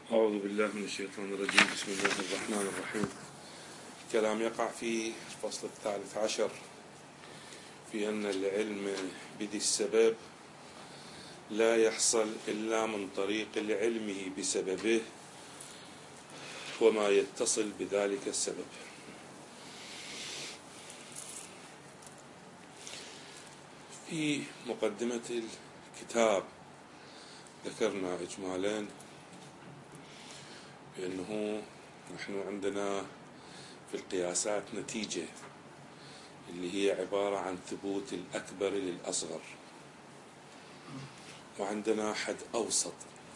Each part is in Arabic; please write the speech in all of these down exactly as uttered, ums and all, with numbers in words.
أعوذ بالله من الشيطان الرجيم. بسم الله الرحمن الرحيم. كلام يقع في الفصل الثالث عشر في أن العلم بدي السبب لا يحصل إلا من طريق العلم بسببه وما يتصل بذلك السبب. في مقدمة الكتاب ذكرنا إجمالا بأنه نحن عندنا في القياسات نتيجة اللي هي عبارة عن ثبوت الأكبر للأصغر، وعندنا حد أوسط.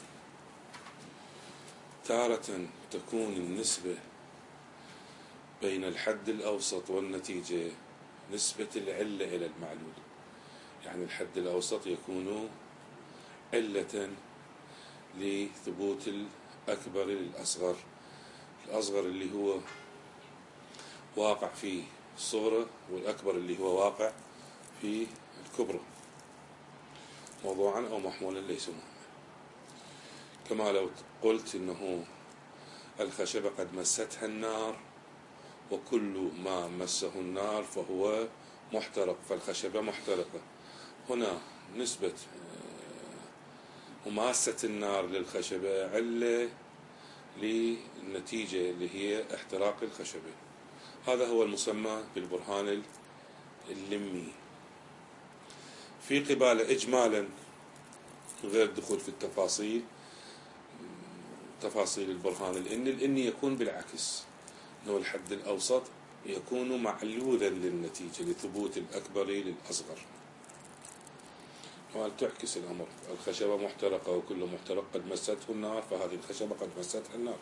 تارة تكون النسبة بين الحد الأوسط والنتيجة نسبة العلة إلى المعلول، يعني الحد الأوسط يكون علة لثبوت الأكبر للأصغر، الأصغر اللي هو واقع في الصغرى والأكبر اللي هو واقع في الكبرى، موضوعا أو محمولا ليس مهما. كما لو قلت إنه الخشبة قد مستها النار وكل ما مسه النار فهو محترق، فالخشبة محترقة. هنا نسبة مماسة النار للخشبة علة للنتيجة اللي هي احتراق الخشبة. هذا هو المسمى بالبرهان اللمي. في قبالة إجمالا غير الدخول في التفاصيل تفاصيل البرهان الإني الإني يكون بالعكس، أنه الحد الأوسط يكون معلولا للنتيجة لثبوت الأكبر للأصغر، تعكس الأمر. الخشبة محترقة وكل محترق قد مسته النار، فهذه الخشبة قد مستها النار.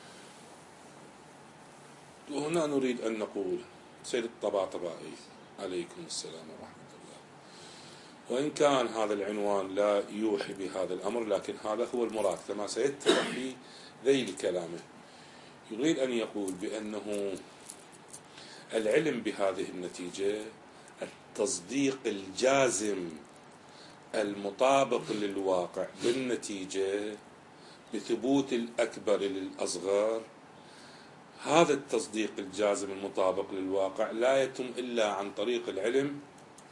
وهنا نريد أن نقول سيد الطباطبائي عليكم السلام ورحمة الله، وإن كان هذا العنوان لا يوحي بهذا الأمر لكن هذا هو المراد كما سيتضح في ذيل كلامه. يريد أن يقول بأنه العلم بهذه النتيجة التصديق الجازم المطابق للواقع بالنتيجة بثبوت الأكبر للأصغر. هذا التصديق الجازم المطابق للواقع لا يتم إلا عن طريق العلم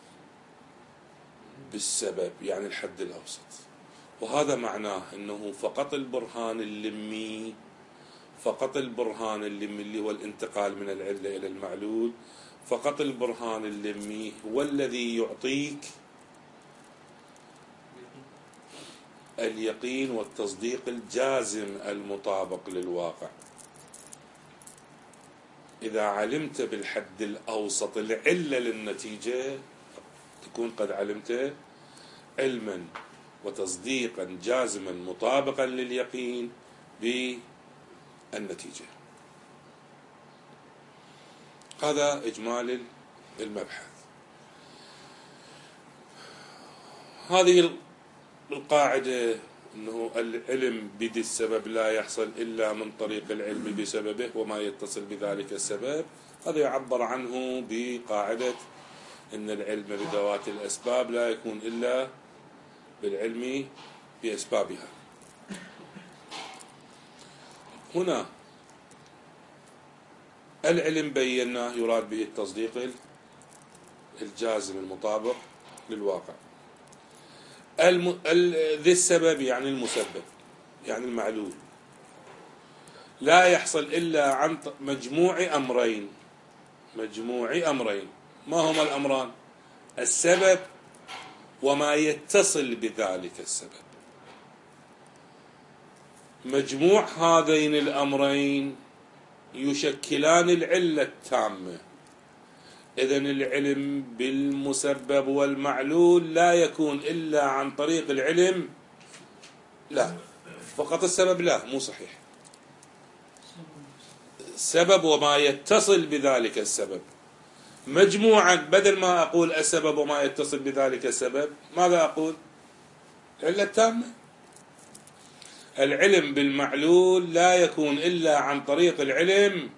بالسبب، يعني الحد الأوسط. وهذا معناه أنه فقط البرهان اللمي فقط البرهان اللمي اللي هو الانتقال من العلة إلى المعلول، فقط البرهان اللمي هو الذي يعطيك اليقين والتصديق الجازم المطابق للواقع. إذا علمت بالحد الأوسط العلة للنتيجة تكون قد علمت علما وتصديقا جازما مطابقا لليقين بالنتيجة. هذا إجمال المبحث. هذه القاعدة أنه العلم بدي السبب لا يحصل إلا من طريق العلم بسببه وما يتصل بذلك السبب، هذا يعبر عنه بقاعدة أن العلم بذوات الأسباب لا يكون إلا بالعلم بأسبابها. هنا العلم بيناه يراد به التصديق الجازم المطابق للواقع. الم... ال... ذي السبب يعني المسبب، يعني المعلول، لا يحصل إلا عن مجموع أمرين مجموع أمرين ما هما الأمران؟ السبب وما يتصل بذلك السبب. مجموع هذين الأمرين يشكلان العلة التامة. إذن العلم بالمسبب والمعلول لا يكون إلا عن طريق العلم، لا فقط السبب، لا مو صحيح، السبب وما يتصل بذلك السبب مجموعا. بدل ما أقول السبب وما يتصل بذلك السبب ماذا أقول؟ العلة التامة. العلم بالمعلول لا يكون إلا عن طريق العلم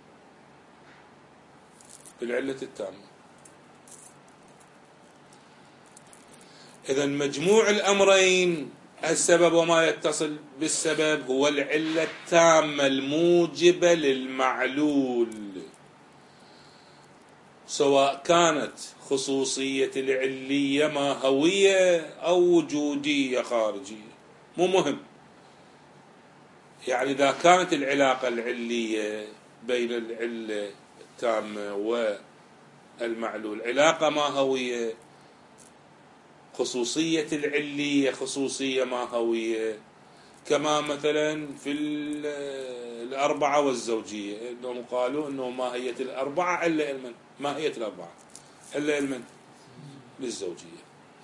بالعلة التامة. إذن مجموع الأمرين السبب وما يتصل بالسبب هو العلة التامة الموجبة للمعلول، سواء كانت خصوصية العلية ماهوية أو وجودية خارجية، مو مهم. يعني إذا كانت العلاقة العلية بين العلة التامة والمعلول علاقة ماهوية، خصوصية العلية خصوصية ماهوية، كما مثلا في الأربعة والزوجية، إنهم قالوا إنه ماهية الأربعة علة المن، ماهية الأربعة علة المن للزوجية.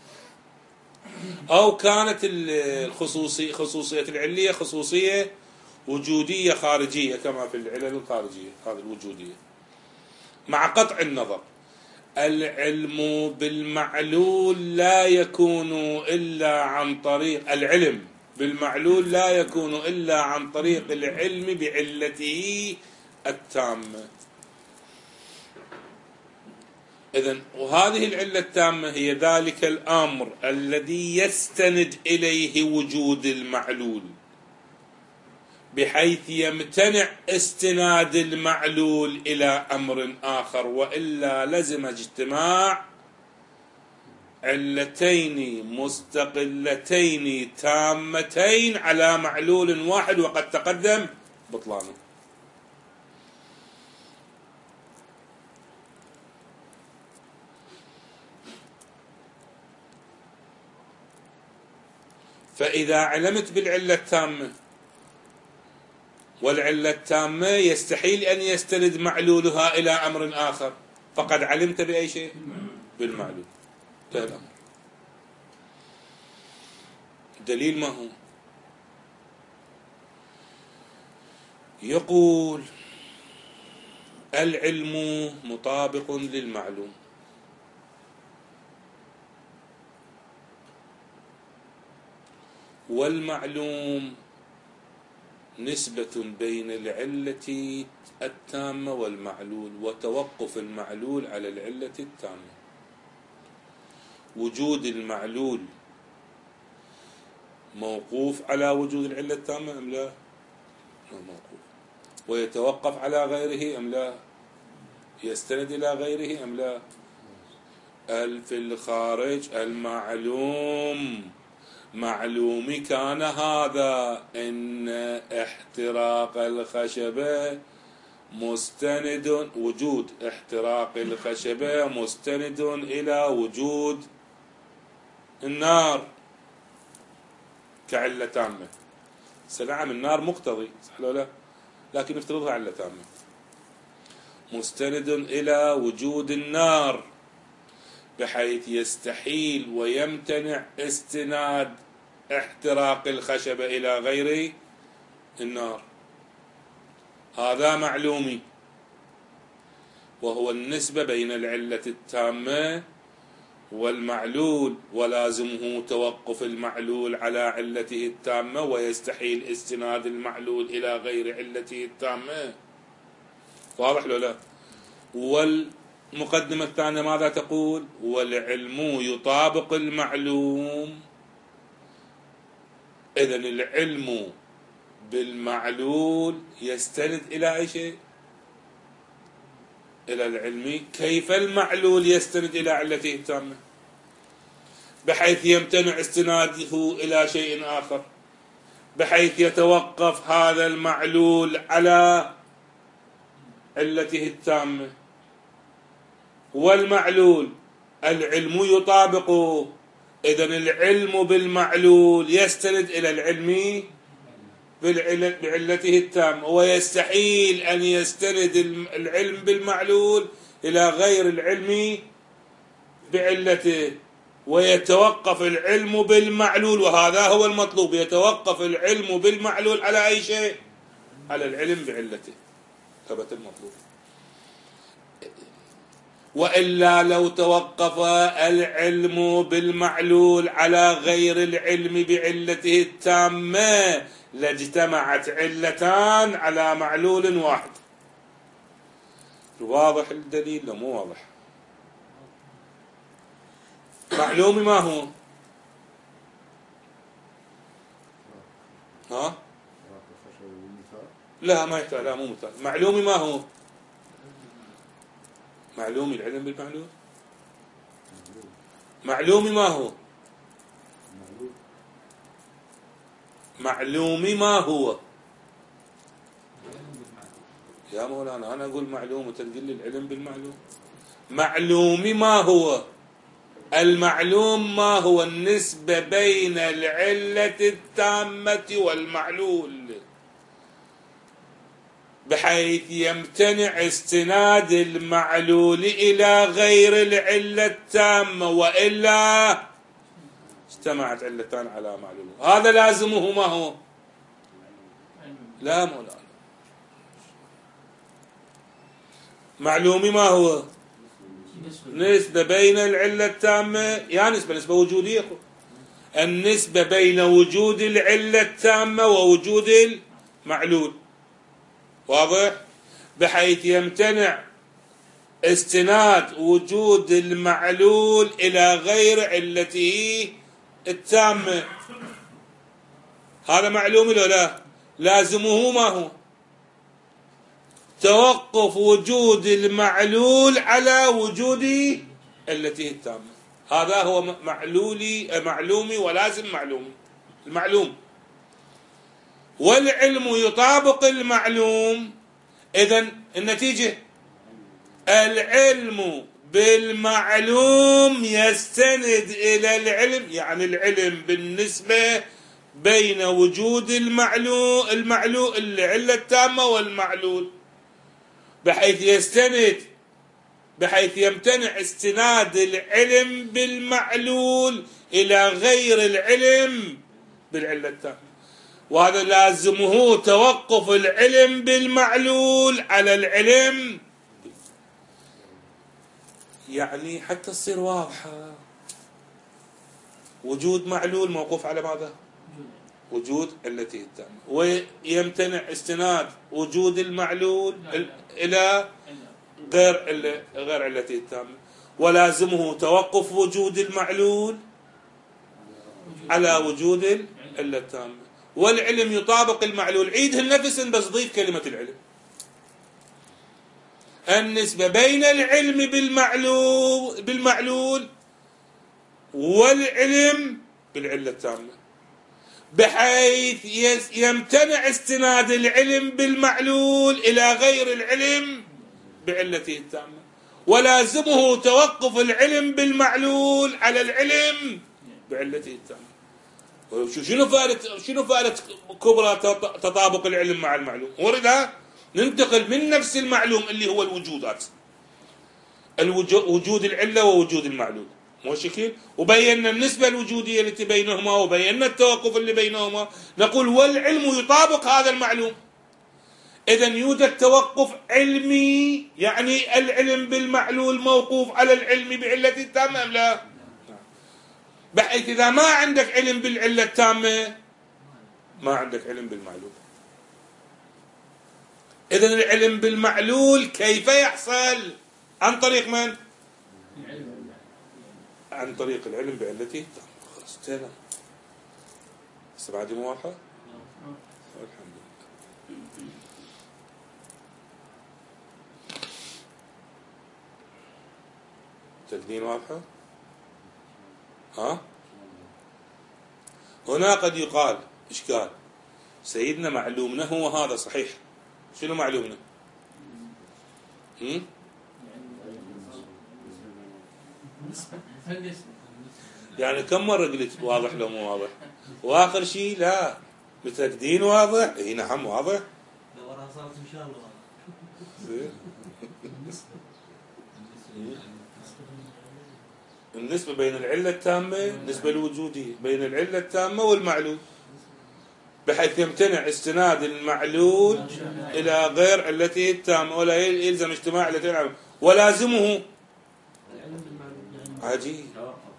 أو كانت الخصوصية خصوصية العلية خصوصية وجودية خارجية، كما في العلل الخارجية هذه الوجودية. مع قطع النظر، العلم بالمعلول لا يكون إلا عن طريق العلم بالمعلول لا يكون إلا عن طريق العلم بعلته التامة. إذن وهذه العلة التامة هي ذلك الأمر الذي يستند إليه وجود المعلول، بحيث يمتنع استناد المعلول إلى أمر آخر، وإلا لزم اجتماع علتين مستقلتين تامتين على معلول واحد، وقد تقدم بطلانه. فإذا علمت بالعلة التامة، والعلة التامة يستحيل أن يستند معلولها إلى أمر آخر، فقد علمت بأي شيء؟ بالمعلول. انتهى الأمر. الدليل ما هو؟ يقول العلم مطابق للمعلوم، والمعلوم نسبة بين العلة التامة والمعلول، وتوقف المعلول على العلة التامة. وجود المعلول موقوف على وجود العلة التامة أم لا؟ موقوف. ويتوقف على غيره أم لا؟ يستند إلى غيره أم لا؟ في الخارج المعلوم معلوم كان هذا إن احتراق الخشبة مستند، وجود احتراق الخشبة مستند إلى وجود النار كعلة تامة. سنعم النار مقتضي، صح ولا لا؟ لكن افترضها علة تامة، مستند إلى وجود النار، بحيث يستحيل ويمتنع استناد احتراق الخشبة إلى غير النار. هذا معلومي، وهو النسبة بين العلة التامة والمعلول، ولازمه توقف المعلول على علته التامة، ويستحيل استناد المعلول إلى غير علته التامة. واضح لو لا؟ والمقدمة الثانية ماذا تقول؟ والعلم يطابق المعلوم. إذن العلم بالمعلول يستند إلى أي شيء؟ إلى العلم. كيف المعلول يستند إلى علته التامة بحيث يمتنع استناده إلى شيء آخر، بحيث يتوقف هذا المعلول على علته التامة؟ والمعلول العلم يطابقه. إذن العلم بالمعلول يستند إلى العلم بعلته التامة، ويستحيل أن يستند العلم بالمعلول إلى غير العلم بعلته، ويتوقف العلم بالمعلول، وهذا هو المطلوب، يتوقف العلم بالمعلول على أي شيء؟ على العلم بعلته. ثبت المطلوب. وإلا لو توقف العلم بالمعلول على غير العلم بعلته التامة لاجتمعت علتان على معلول واحد. واضح الدليل؟ لا مو واضح. معلومي ما هو؟ ها؟ لا ما يحتاج، لا مو مثال. معلومي ما هو؟ معلومي العلم بالمعلوم. معلومي ما هو؟ معلومي ما هو؟ يا مولانا أنا أقول معلوم وتقول لي العلم بالمعلوم. معلومي ما هو؟ المعلوم ما هو؟ النسبة بين العلة التامة والمعلول، بحيث يمتنع استناد المعلول إلى غير العلة التامة، وإلا اجتمعت علتان على معلول. هذا لازمه ما هو؟ لا مولانا. معلومي ما هو؟ نسبة بين العلة التامة، يا نسبة نسبة وجودية، النسبة بين وجود العلة التامة ووجود المعلول، واضح؟ بحيث يمتنع استناد وجود المعلول إلى غير علته التامة. هذا معلوم ولا لا؟ لازمه ما هو؟ توقف وجود المعلول على وجود علته التامة. هذا هو معلولي معلومي ولازم معلومي. المعلوم والعلم يطابق المعلوم. إذن النتيجة العلم بالمعلوم يستند إلى العلم، يعني العلم بالنسبة بين وجود المعلوم المعلول العلة التامة والمعلول، بحيث يستند بحيث يمتنع استناد العلم بالمعلول إلى غير العلم بالعلة التامة. وهذا لازمه توقف العلم بالمعلول على العلم، يعني حتى تصير واضحة. وجود معلول موقوف على ماذا؟ وجود علته التامة، ويمتنع استناد وجود المعلول إلى غير غير علته التامة، ولازمه توقف وجود المعلول على وجود العلة التامة. والعلم يطابق المعلول. عيدها النفس بس ضيف كلمة العلم. النسبة بين العلم بالمعلول بالمعلول والعلم بالعلة التامة، بحيث يمتنع استناد العلم بالمعلول إلى غير العلم بعلته التامة، ولازمه توقف العلم بالمعلول على العلم بعلته التامة. شنو فائدة شنو فائدة كبرى تطابق العلم مع المعلوم؟ ورد ننتقل من نفس المعلوم اللي هو الوجودات، الوجود العلة ووجود المعلول، مو شكل، وبينا النسبة الوجودية التي بينهما وبينا التوقف اللي بينهما. نقول والعلم يطابق هذا المعلوم. إذن يوجد توقف علمي، يعني العلم بالمعلول موقوف على العلم بعلة التامة أم لا؟ بحيث إذا ما عندك علم بالعلة التامة ما عندك علم بالمعلول. إذن العلم بالمعلول كيف يحصل؟ عن طريق من؟ عن طريق العلم بعلته التامة. خلاص انتهينا. بس بعد موافقة؟ الحمد لله. تدين واضحة؟ ها؟ هنا قد يقال إشكال، سيدنا معلومنا هو هذا صحيح. شنو معلومنا؟ هم؟ يعني كم مرة قلت واضح لو مو واضح؟ وآخر شيء لا متأكدين واضح؟ اي نعم واضح. لو وراها صارت إن شاء الله. النسبة بين العلة التامة، النسبة الوجودية بين العلة التامة والمعلول، بحيث يمتنع استناد المعلول إلى غير علته التامة، ولا يلزم اجتماع علتين، ولازمه عجيب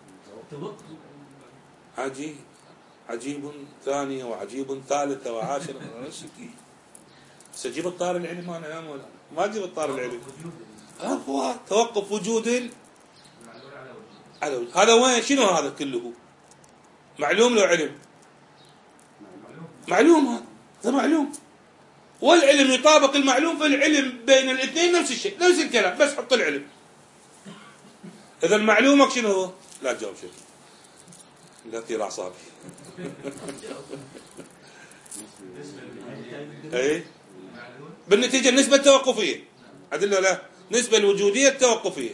عجيب عجيب ثانية وعجيب ثالثة وعاشرة. سجيب الطار العلم أنا يا مولانا، ما أجيب الطار العلم. هو توقف وجود ال... على وجود. هذا وين؟ شنو هذا كله؟ معلوم لو علم؟ معلوم هذا، هذا معلوم، والعلم يطابق المعلوم، فالعلم بين الاثنين نفس الشيء، نفس الكلام، بس حط العلم. إذا معلومك شنو هو؟ لا تجاوب شيء، لا تثير أعصابي. أي بالنتيجة النسبة التوقفية، عدل لا نسبة الوجودية التوقفية،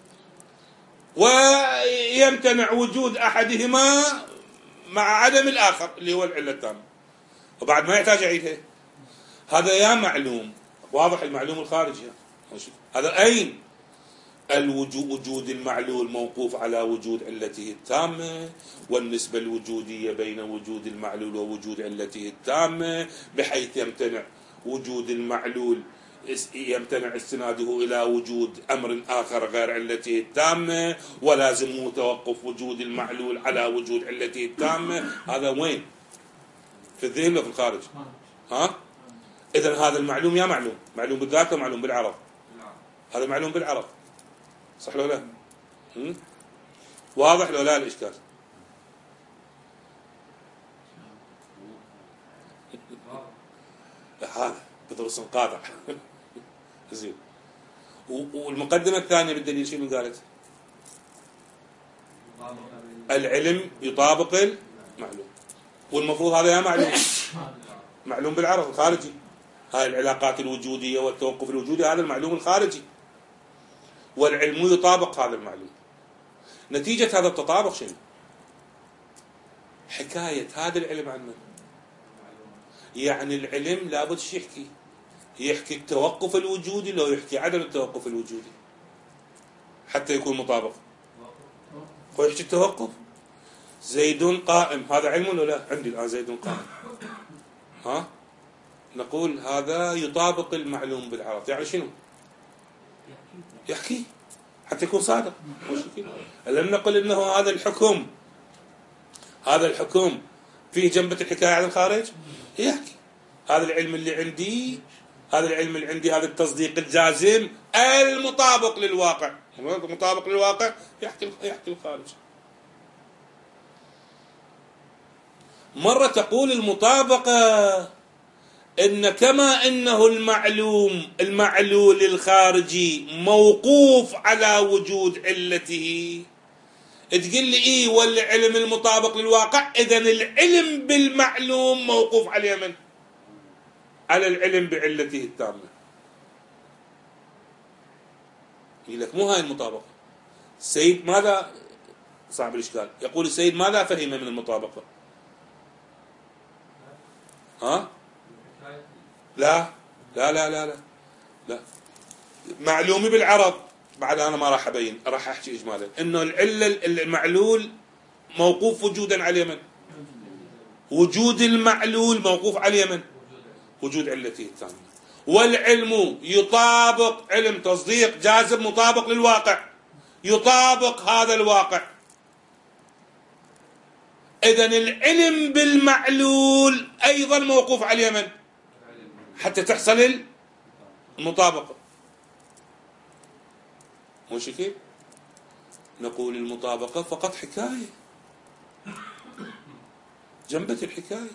ويمتنع وجود أحدهما مع عدم الآخر اللي هو العلة التامة، وبعد ما يحتاج أعيدها. هذا يا معلوم واضح، المعلوم الخارجي هذا أين الوجود؟ وجود المعلول موقوف على وجود علته التامة، والنسبة الوجودية بين وجود المعلول ووجود علته التامة، بحيث يمتنع وجود المعلول، يمتنع استناده إلى وجود أمر آخر غير علته التامة، ولازم توقف وجود المعلول على وجود علته التامة. هذا وين؟ في الذهن وفي الخارج؟ ها؟ إذن هذا المعلوم يا معلوم، معلوم بالذات ومعلوم بالعرض. هذا معلوم بالعرض، صح لو لا؟ هم؟ واضح لو لا الإشكال؟ هذا بدرس قاطع. زين. والمقدمة الثانية بالدليل شنو قالت؟ العلم يطابق المعلوم، والمفروض هذا يا معلوم، معلوم بالعرض الخارجي. هاي العلاقات الوجودية والتوقف الوجودي هذا المعلوم الخارجي، والعلم يطابق هذا المعلوم. نتيجة هذا التطابق شنو؟ حكاية هذا العلم عن من؟ يعني العلم لابد شو يحكي؟ يحكي التوقف الوجودي لو يحكي عدم التوقف الوجودي حتى يكون مطابق. هو يحكي التوقف، زيد قائم، هذا علم ولا لا؟ عندي الآن زيد قائم، ها؟ نقول هذا يطابق المعلوم بالعرض، يعني شنو؟ يحكي حتى يكون صادق. ألم نقل إنه هذا الحكم، هذا الحكم فيه جنبة الحكاية عن الخارج؟ يحكي هذا العلم اللي عندي، هذا العلم اللي عندي، هذا التصديق الجازم المطابق للواقع، مطابق للواقع، يحكي يحكي الخارج. مرة تقول المطابقة إن كما إنه المعلوم المعلول الخارجي موقوف على وجود علته، تقول لي إيه والعلم المطابق للواقع، إذن العلم بالمعلوم موقوف على من؟ على العلم بعلته التامة. يقول لك مو هاي المطابقة. السيد ماذا صعب الإشكال؟ يقول السيد ماذا فهم من المطابقة؟ ها؟ لا لا لا لا لا لا معلومي بالعرض، بعد أنا ما راح أبين، راح أحكي إجمالا إنه العلة المعلول موقوف وجودا على من؟ وجود المعلول موقوف على من؟ وجود علته التامة. والعلم يطابق، علم تصديق جازم مطابق للواقع، يطابق هذا الواقع. إذن العلم بالمعلول أيضا موقوف على من؟ حتى تحصل المطابقة. مش كيف؟ نقول المطابقة فقط حكاية، جنبة الحكاية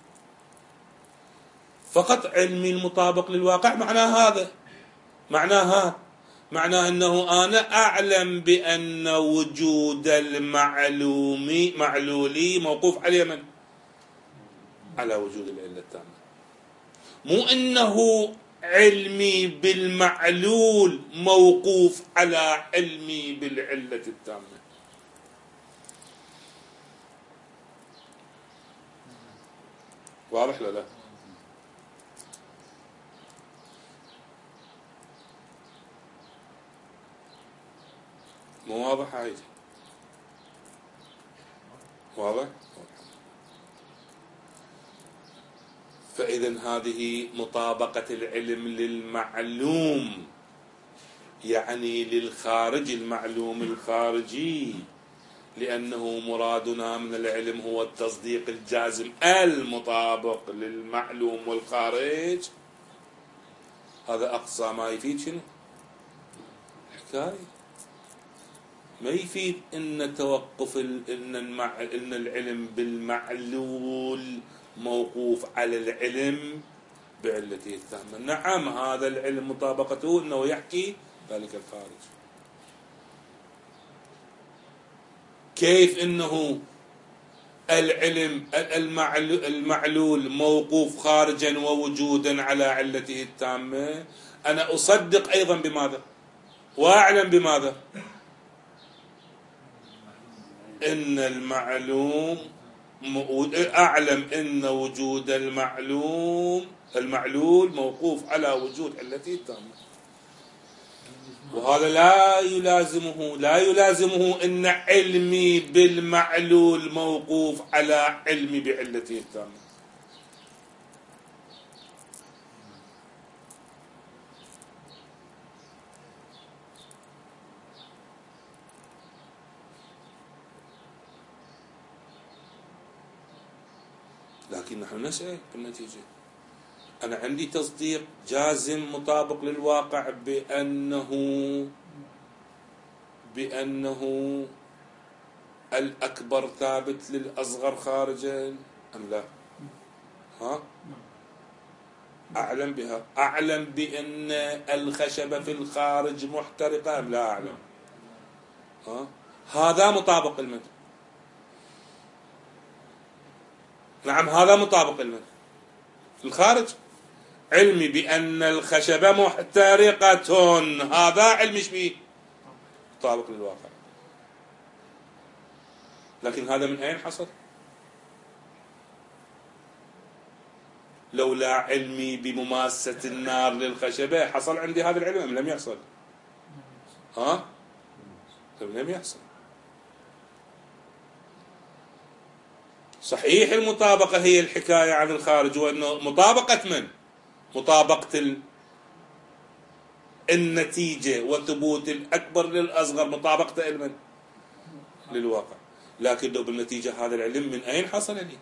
فقط. علمي المطابق للواقع معناه هذا، معناه هذا معناه أنه أنا أعلم بأن وجود المعلوم معلولي موقوف على من؟ على وجود العلة التامة. مو أنه علمي بالمعلول موقوف على علمي بالعلة التامة. واضح لا لا؟ مو واضح عايز؟ واضح؟ فإذن هذه مطابقة العلم للمعلوم، يعني للخارج، المعلوم الخارجي، لأنه مرادنا من العلم هو التصديق الجازم المطابق للمعلوم والخارج. هذا أقصى ما يفيد شنو؟ حكاية، ما يفيد إن توقف إن المع... إن العلم بالمعلول موقوف على العلم بعلته التامة. نعم هذا العلم مطابقته أنه يحكي ذلك الخارج. كيف أنه العلم المعلول موقوف خارجا ووجودا على علته التامة؟ أنا أصدق أيضا بماذا وأعلم بماذا؟ إن المعلوم أعلم إن وجود المعلوم المعلول موقوف على وجود علته التامة. وهذا لا يلازمه لا يلازمه إن علمي بالمعلول موقوف على علمي بعلته التامة. لكن نحن نسأل بالنتيجة. أنا عندي تصديق جازم مطابق للواقع بأنه بأنه الأكبر ثابت للأصغر خارجا أم لا؟ ها؟ أعلم بها. أعلم بأن الخشبة في الخارج محترقة أم لا أعلم؟ ها؟ هذا مطابق المنطق. نعم هذا مطابق المنطق. في الخارج علمي بأن الخشبة محترقة، هذا علم ايش بيه؟ مطابق للواقع. لكن هذا من أين حصل؟ لولا علمي بمماسة النار للخشبة حصل عندي هذا العلم أم لم يحصل؟ ها؟ لم يحصل. صحيح المطابقة هي الحكاية عن الخارج، وأنه مطابقة من؟ مطابقة النتيجة وثبوت الأكبر للأصغر، مطابقة علما للواقع. لكن لو بالنتيجة هذا العلم من أين حصل لي؟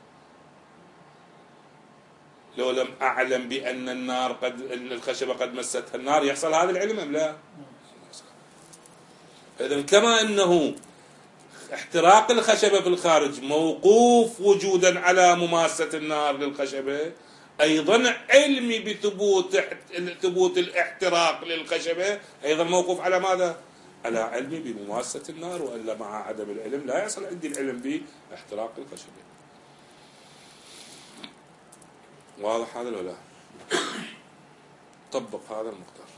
لو لم أعلم بأن النار قد الخشبة قد مستها النار يحصل هذا العلم أم لا؟ إذن كما أنه احتراق الخشبة في الخارج موقوف وجودا على مماسة النار للخشبة، أيضا علمي بثبوت ثبوت الاحتراق للخشبة أيضا موقوف على ماذا؟ على علمي بمماسة النار، وإلا مع عدم العلم لا يحصل عندي العلم باحتراق الخشبة. واضح هذا ولا لا؟ طبق هذا المقدار.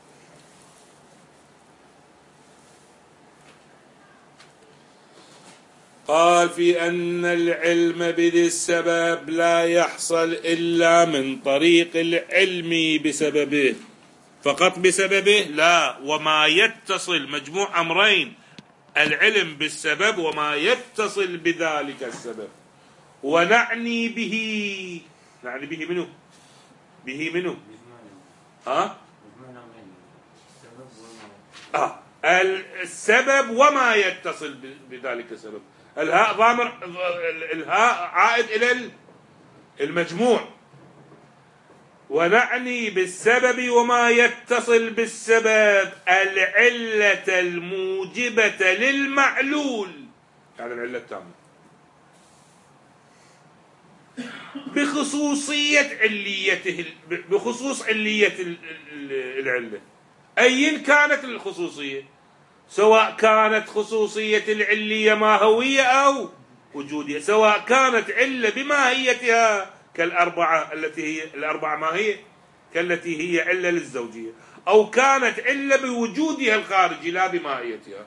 قال في أن العلم بذي السبب لا يحصل إلا من طريق العلم بسببه فقط. بسببه لا، وما يتصل، مجموع أمرين، العلم بالسبب وما يتصل بذلك السبب. ونعني به، نعني به منه به منه ها آه. السبب وما يتصل بذلك السبب. الهاء ضامر، الهاء عائد إلى المجموع. ونعني بالسبب وما يتصل بالسبب العلة الموجبة للمعلول، يعني العلة التامة بخصوصية عليته، بخصوص علية العلة، أين كانت الخصوصية، سواء كانت خصوصية العلية ماهوية أو وجودية، سواء كانت علة بماهيتها كالأربعة التي هي الأربعة ماهية كالتي هي علة للزوجية، أو كانت علة بوجودها الخارجي لا بماهيتها.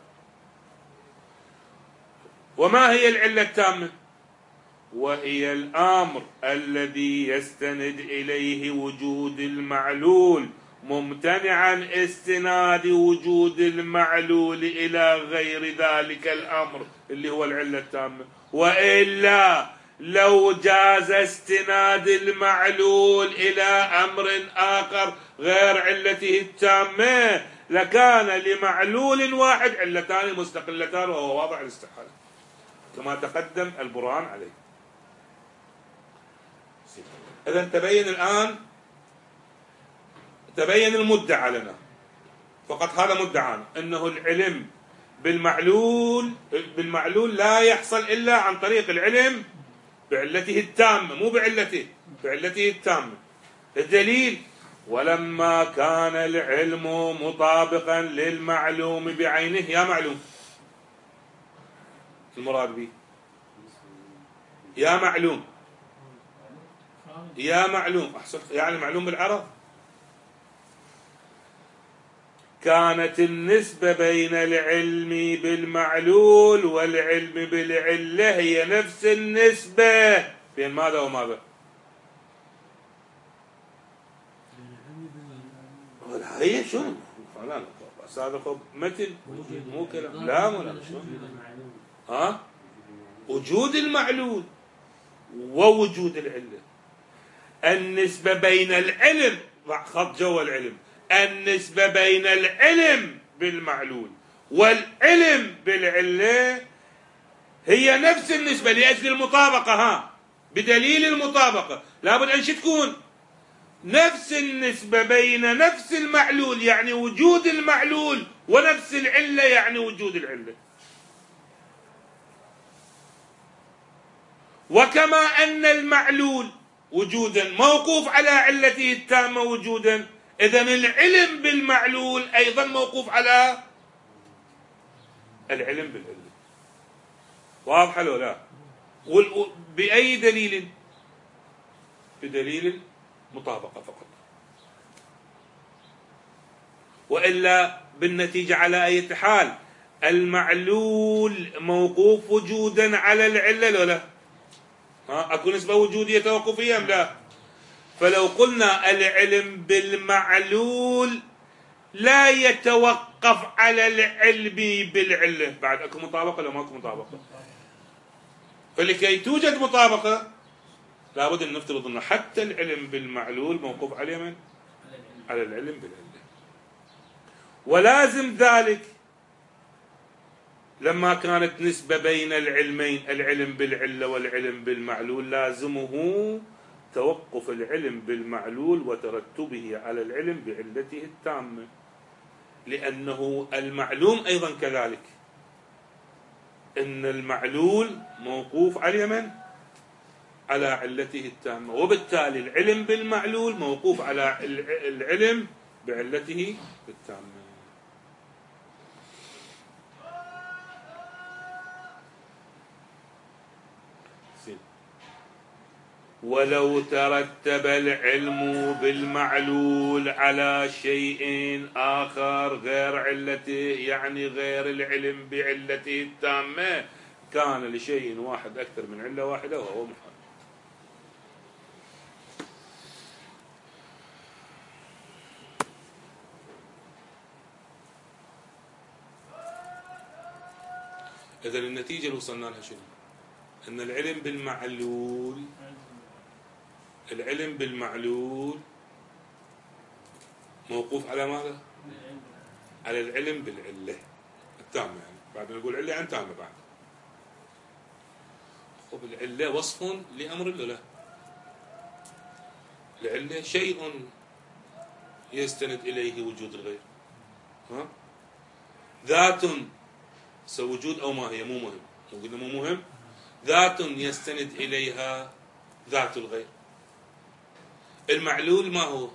وما هي العلة التامة؟ وهي الأمر الذي يستند إليه وجود المعلول ممتنعا استناد وجود المعلول إلى غير ذلك الأمر اللي هو العلة التامة. وإلا لو جاز استناد المعلول إلى أمر آخر غير علته التامة لكان لمعلول واحد علتان مستقلتان، وهو واضح الاستحالة كما تقدم البرهان عليه. إذن تبين الآن، تبين المدعى لنا، فقط هذا مدعى أنه العلم بالمعلول بالمعلول لا يحصل إلا عن طريق العلم بعلته التامة، مو بعلته، بعلته التامة. الدليل: ولما كان العلم مطابقا للمعلوم بعينه. يا معلوم المراد به يا معلوم، يا معلوم أحسن، يعني معلوم بالعرب. كانت النسبة بين العلم بالمعلول والعلم بالعلة هي نفس النسبة بين ماذا وماذا؟ هي شنو؟ لا بس هذا متن مو كلام. لا ولا شنو؟ ها؟ وجود المعلول ووجود العلة. النسبة بين العلم، خط جوا العلم، النسبة بين العلم بالمعلول والعلم بالعلة هي نفس النسبة لأجل المطابقة. ها، بدليل المطابقة لابد أن تكون نفس النسبة بين نفس المعلول يعني وجود المعلول ونفس العلة يعني وجود العلة. وكما أن المعلول وجودا موقوف على علته التامة وجودا، إذن العلم بالمعلول أيضا موقوف على العلم بالعلة. واضح لو لا؟ بأي دليل؟ بدليل المطابقة فقط، وإلا بالنتيجة على أي حال المعلول موقوف وجودا على العلة لو لا؟ ها، أكو نسبة وجودية توقفية أم لا؟ فلو قلنا العلم بالمعلول لا يتوقف على العلم بالعلة، بعد أكو مطابقة ولا ما أكو مطابقة؟ فلكي توجد مطابقة لابد أن نفترض أن حتى العلم بالمعلول موقوف على من؟ على العلم بالعلة. ولازم ذلك لما كانت نسبة بين العلمين، العلم بالعلة والعلم بالمعلول، لازمه توقف العلم بالمعلول وترتبه على العلم بعلته التامة، لأنه المعلوم أيضا كذلك، إن المعلول موقوف على من؟ على علته التامة، وبالتالي العلم بالمعلول موقوف على العلم بعلته التامة. ولو ترتب العلم بالمعلول على شيء آخر غير علته، يعني غير العلم بعلته التامة، كان لشيء واحد أكثر من علة واحدة وهو محال. إذا النتيجة اللي وصلنا لها شنو؟ أن العلم بالمعلول العلم بالمعلول موقوف على ماذا؟ على العلم بالعلة التامة، يعني بعد نقول علة عن تامة بعد. وبالعلة وصف لأمر ولا لا؟ العلة شيء يستند إليه وجود الغير، ها؟ ذات سوجود أو ما هي مو مهم، قلنا مو مهم، ذات يستند إليها ذات الغير. المعلول ما هو؟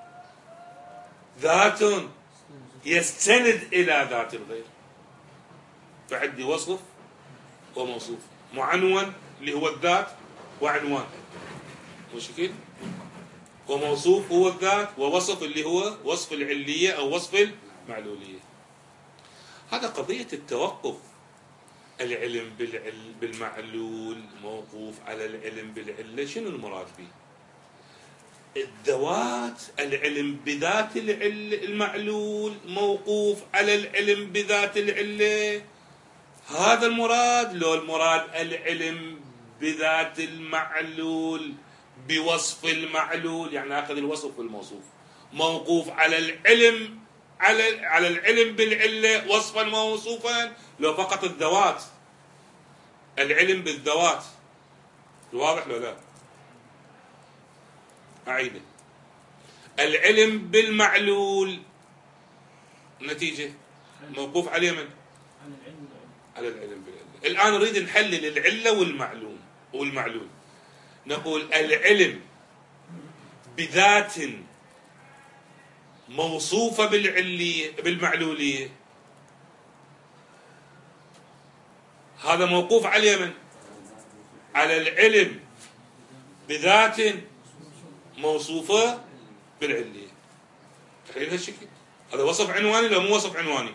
ذات يستند إلى ذات الغير. فعندي وصف وموصوف، معنون اللي هو الذات وعنوان مشكل، وموصوف هو الذات، ووصف اللي هو وصف العلية أو وصف المعلولية. هذا قضية التوقف. العلم بالمعلول موقوف على العلم بالعلة، شنو المراد به؟ الذوات، العلم بذات المعلول موقوف على العلم بذات العلة، هذا المراد. لو المراد العلم بذات المعلول بوصف المعلول، يعني أخذ الوصف والموصوف موقوف على العلم على على العلم بالعلة وصفا موصوفا. لو فقط الذوات، العلم بالذوات، واضح لو لا؟ أعيده. العلم بالمعلول نتيجة موقوف عليه من؟ على العلم بالعلة. الآن نريد نحلل العلة والمعلوم والمعلول. نقول العلم بذات موصوفة بالعلية بالمعلولية، هذا موقوف على من؟ على العلم بذات موصوفة بالعلية. تخيل هالشكل، هذا وصف عنواني لو مو وصف عنواني.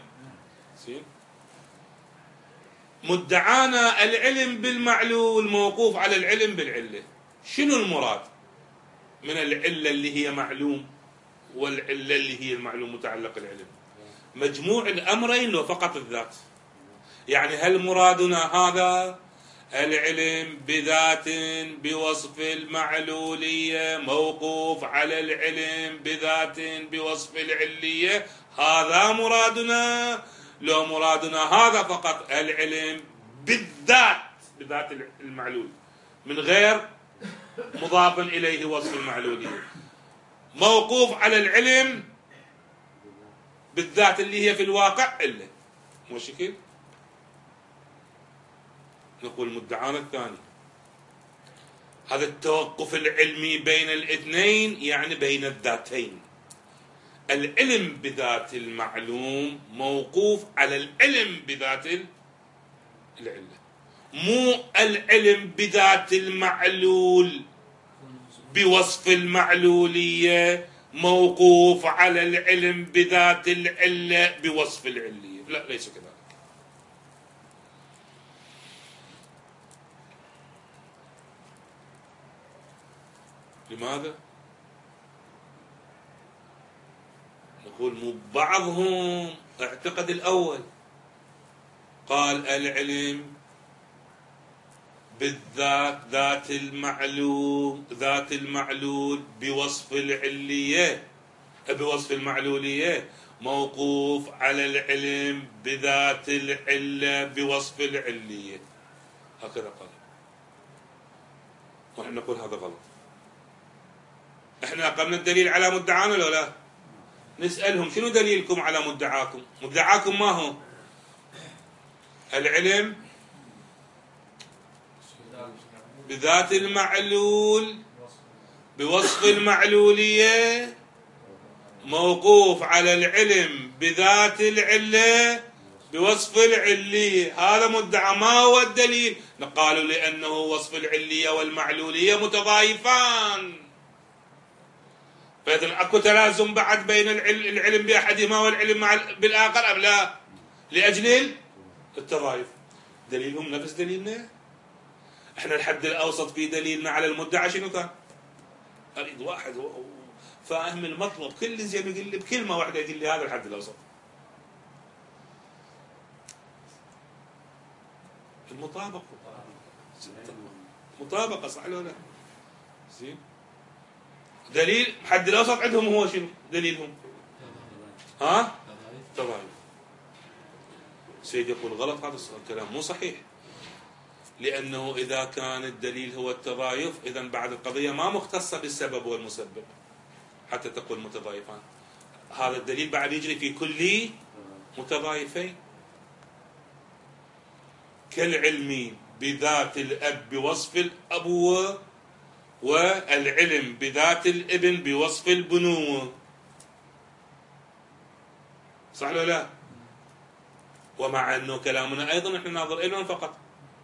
مدعانا العلم بالمعلول موقوف على العلم بالعلة. شنو المراد من العلة اللي هي معلوم والعلة اللي هي المعلوم متعلق العلم؟ مجموع الأمرين لو فقط الذات. يعني هل مرادنا هذا العلم بذات بوصف المعلولية موقوف على العلم بذات بوصف العلية، هذا مرادنا؟ لو مرادنا هذا فقط العلم بالذات بذات المعلول من غير مضاف إليه وصف المعلولية موقوف على العلم بالذات اللي هي في الواقع إلا مو شكل. نقول مدعانا الثاني هذا التوقف العلمي بين الاثنين، يعني بين الذاتين. العلم بذات المعلوم موقوف على العلم بذات العلة، مو العلم بذات المعلول بوصف المعلولية موقوف على العلم بذات العلة بوصف العلية. لا، ليس كذلك. لماذا؟ نقول مو بعضهم اعتقد الأول، قال العلم بالذات ذات المعلوم ذات المعلول بوصف العلية بوصف المعلولية موقوف على العلم بذات العلة بوصف العلية. هكذا قال. ونحن نقول هذا غلط. احنا أقمنا الدليل على مدعانا لو لا؟ نسألهم شنو دليلكم على مدعاكم؟ مدعاكم ما هو؟ العلم بذات المعلول بوصف المعلولية موقوف على العلم بذات العلة بوصف العلية. هذا مدعى. ما هو الدليل؟ قالوا لأنه وصف العلية والمعلولية متضايفان، فإذا أكو تلازم بعد بين العلم بأحدهما والعلم بالآخر أم لا؟ لأجل التضايف. دليلهم نفس دليلنا. احنا الحد الأوسط في دليلنا على المدعى شنو كان؟ أريد واحد فاهم المطلب كل زي ما يقول لي بكلمة واحدة يقول لي هذا الحد الأوسط. المطابقة مطابقة صح ولا لا؟ زين. دليل حد الأوسط عندهم هو شنو؟ دليلهم ها؟ تضايف. سيد يقول غلط، هذا الكلام مو صحيح، لأنه إذا كان الدليل هو التضايف إذا بعد القضية ما مختصة بالسبب والمسبب حتى تقول متضايفان. هذا الدليل بعد يجري في كل متضايفين، كالعلم بذات الأب بوصف الأبوة والعلم بذات الابن بوصف البنوة. صح ولا لا؟ ومع أنه كلامنا أيضا نحن ناظر إلى فقط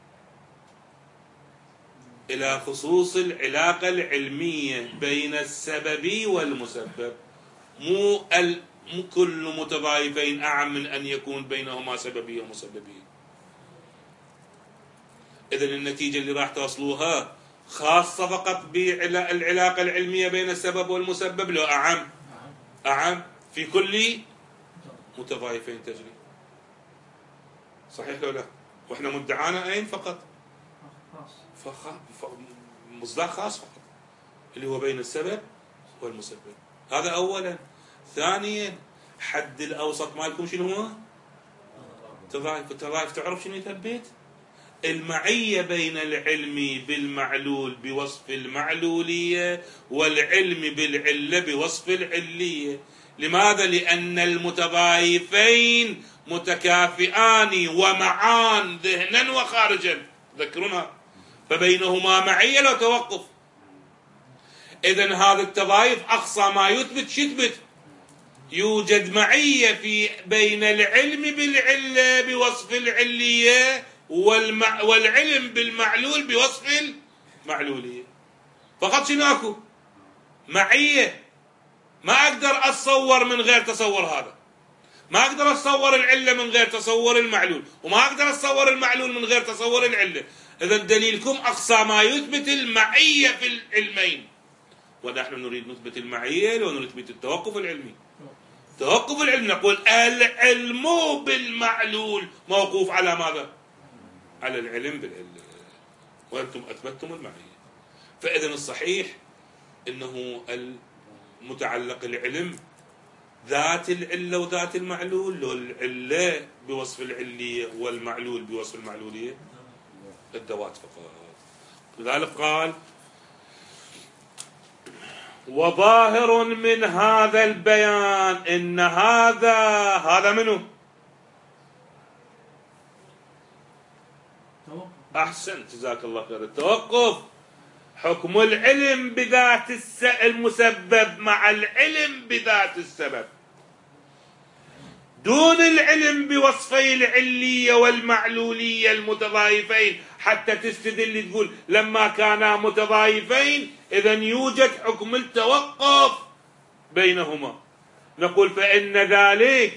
إلى خصوص العلاقة العلمية بين السبب والمسبب، مو كل متضايفين أعم من أن يكون بينهما سببية ومسببية. إذن النتيجة اللي راح توصلوها خاصة فقط بالعلاقة العلمية بين السبب والمسبب، لو أعم أعم في كل متضايفين تجري. صحيح لو لا؟ وإحنا مدعانا أين فقط؟ مصداق خاص فقط اللي هو بين السبب والمسبب. هذا أولا. ثانيا حد الأوسط مالكم شنو هو؟ تضايف. التضايف تعرف شنو يثبت؟ المعية بين العلم بالمعلول بوصف المعلولية والعلم بالعلة بوصف العلية. لماذا؟ لأن المتضايفين متكافئان ومعان ذهنا وخارجا، تذكرونها، فبينهما معية لو توقف. إذن هذا التضايف أقصى ما يثبت شثبت يوجد معية في بين العلم بالعلة بوصف العلية والمع والعلم بالمعلول بوصف المعلولية. فقط شنو اكو؟ معية. ما أقدر أتصور من غير تصور هذا، ما أقدر أتصور العلة من غير تصور المعلول، وما أقدر أتصور المعلول من غير تصور العلة. إذن دليلكم أقصى ما يثبت المعية في العلمين، ونحن نريد نثبت المعية ونثبت التوقف العلمي. توقف العلم نقول العلم بالمعلول موقوف على ماذا؟ على العلم بالعلة، وأنتم أثبتتم المعية. فإذن الصحيح إنه المتعلق العلم ذات العلة وذات المعلول، لو العلة بوصف العلية والمعلول بوصف المعلولية الذوات فقط. لذلك قال وظاهر من هذا البيان إن هذا هذا منه أحسنت جزاك الله خير. التوقف حكم العلم بذات المسبب مع العلم بذات السبب، دون العلم بوصفي العلية والمعلولية المتضايفين، حتى تستدل تقول لما كانا متضايفين إذن يوجد حكم التوقف بينهما. نقول فإن ذلك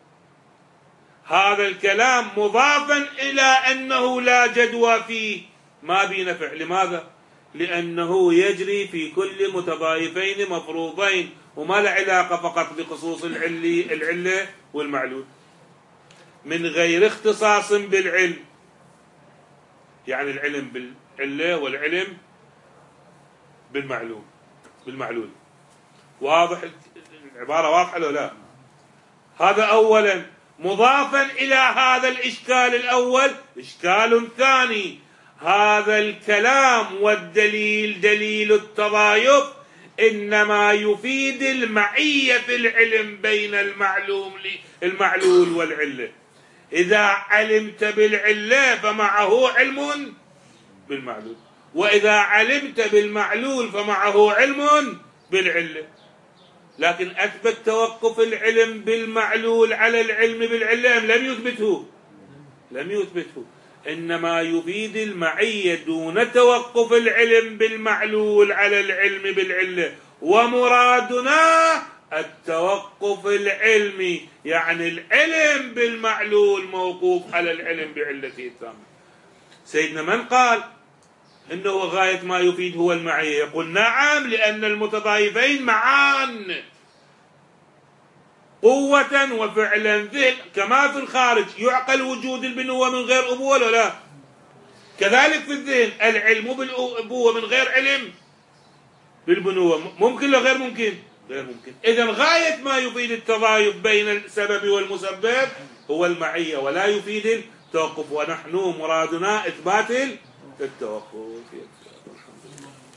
هذا الكلام مضافا إلى أنه لا جدوى فيه، ما بي نفع. لماذا؟ لأنه يجري في كل متضايفين مفروضين، وما له علاقة فقط بخصوص العلي العلة والمعلول، من غير اختصاص بالعلم. يعني العلم بالعلة والعلم بالمعلول بالمعلول. واضح العبارة؟ واضحة لو لا؟ هذا أولا. مضافا إلى هذا الإشكال الأول إشكال ثاني، هذا الكلام والدليل دليل التضايف إنما يفيد المعية في العلم بين المعلوم المعلول والعلة. إذا علمت بالعلة فمعه علم بالمعلول، وإذا علمت بالمعلول فمعه علم بالعلة. لكن أثبت توقف العلم بالمعلول على العلم بالعلة لم يثبته لم يثبته إنما يفيد المعية دون توقف العلم بالمعلول على العلم بالعلة. ومرادنا التوقف العلمي، يعني العلم بالمعلول موقوف على العلم بعلته التامة. سيدنا من قال إنه غاية ما يفيد هو المعية؟ يقول نعم، لأن المتضايفين معان قوة وفعلا ذهن، كما في الخارج يعقل وجود البنوة من غير أبوة ولا لا؟ كذلك في الذهن العلم بالأبوة من غير علم بالبنوة ممكن ولا غير ممكن؟ غير ممكن. إذن غاية ما يفيد التضايف بين السبب والمسبب هو المعية، ولا يفيد التوقف. ونحن مرادنا إثبات التوقف.